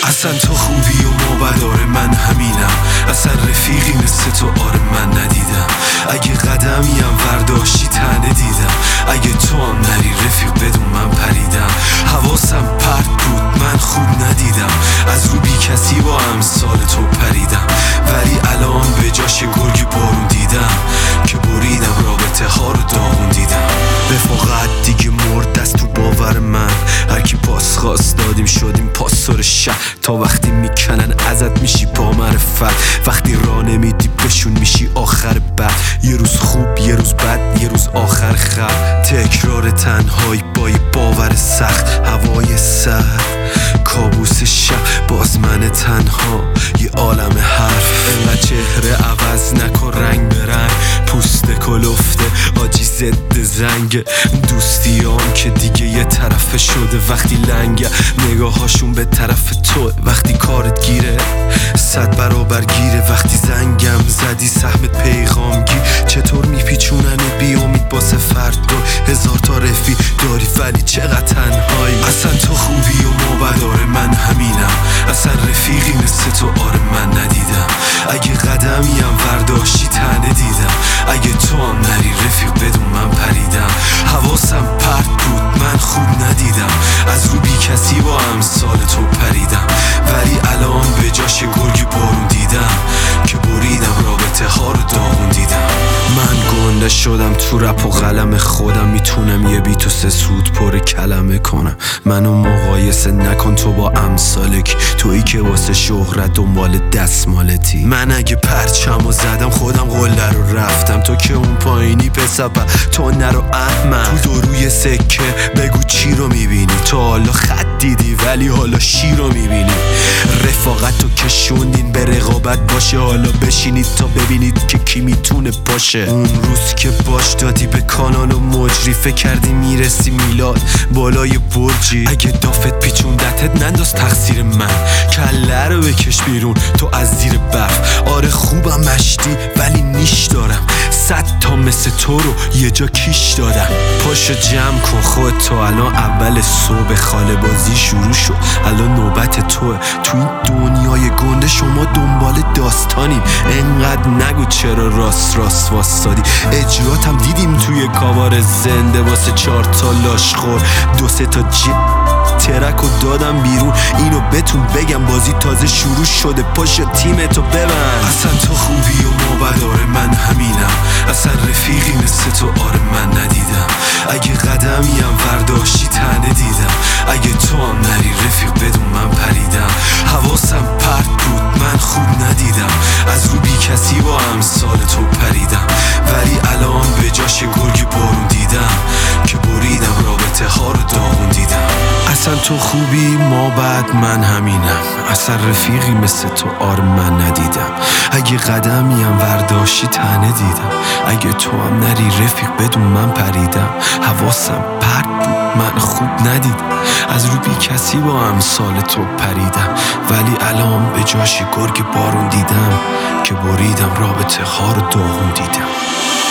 اصلا تو خوبی و مابدار من همینم، اصلا رفیقی مثل تو آره من ندیدم. اگه قدمیم ورداشتی تنه دیدم، اگه تو هم نری رفیق بدون من پریدم. حواسم پرت بود من خوب ندیدم، از رو بی کسی با امثال تو پریدم. ولی الان به جاش گرگ بارون دیدم که بریدم رابطه ها رو داغون دیدم. رفاقت دیگه مرد دست تو باور من، هرکی پاس خواست دادیم شدیم پاسور شهر. تا وقتی میکنن ازت میشی با معرفت، وقتی راه نمیدی بشون میشی آخر بد. یه روز خوب یه روز بد یه روز آخر خط، تکرار تنهایی با یه باور سخت. هوای سرد کابوس شب باز من تنها یه عالم حرف. انقدر چهره عوض نکن رنگ برنگ، پوست کلفته آجی ضد زنگ. دوستیام که دیگه یه طرفه شده وقتی لنگه، نگاهاشون به طرف تو وقتی کارت گیره 100 برابر گیره. وقتی زنگم زدی سهمت پیغام گیر، چطور میپیچونن بی امید باسه فردا. 1000 تا رفی داری ولی چقدر تنهایی. اصلا تو خوبی و مابدار من همینم، اصلا رفیقی مثل تو آره من ندیدم. اگه قدمیم ورداشتی تنه دیدم، اگه تو هم نری رفیق بدون من پریدم. حواسم پرت بود من خوب ندیدم، از رو بی کسی با امثال تو پریدم. ولی الان به جاش گرگ بارون دیدم که بریدم رابطه ها رو داغون دیدم. من گنده شدم تو رپ و قلم خودم، میتونم یه بیت و 3 سود پر کلمه کنم. منو مقایسه نکن تو با امثالک، تویی که واسه شهرت دنبال دستمالتی. من اگه پرچمو زدم خودم قله رو رفتم، تو که اون پایینی پسپا تو نرو احمد. تو روی سکه بگو چی رو میبینی، تو حالا خط دیدی ولی حالا شی رو میبینی. رفاقت تو کشوندین به رقابت باشه، حالا بشینید تا ببینید که کی میتونه باشه. اون روز که باش دادی به کانال و مجری، فکر کردی میرسی میلاد بالای برجی. اگه دافت پیچوندتت ننداز تقصیر من، کله رو بکش بیرون تو از زیر برف. آره خوبم مشتی ولی نیش دارم، 100 تا مثل تو رو یه جا کیش دادم. پاشو جمع کن خودت تو، الان اول صبح خاله بازی شروع شد، الان نوبت توه. تو این دنیای گنده شما دنبال داستانیم، انقدر نگو چرا راست واسادی. اجراتم دیدیم توی کاوار زنده واسه 4 تا لاشخور 2-3 تا ترک و دادم بیرون. اینو بهتون بگم بازی تازه شروع شده، پاشو تیمتو ببند. اصلا تو خوبی و مابدار من همینم، اصلا رفیقی مثل تو آره من ندیدم. اگه قدمیم ورداشتی تنه دیدم، اگه تو هم نری رفیق بدون من پریدم. حواسم پرت بود من خوب ندیدم، از رو بی کسی با امثال تو پریدم. ولی الان به جاش گرگ بارون دیدم که بریدم رابطه ها رو داغون دیدم. اصلا تو خوبی ما بعد من همینم، اصلا رفیقی مثل تو آره من ندیدم. اگه قدمیم ورداشتی تنه دیدم، اگه تو هم نری رفیق بدون من پریدم. حواسم پرت بود من خوب ندیدم، از رو بی کسی با امثال تو پریدم. ولی الان به جاش گرگ بارون دیدم که بریدم رابطه ها رو داغون دیدم.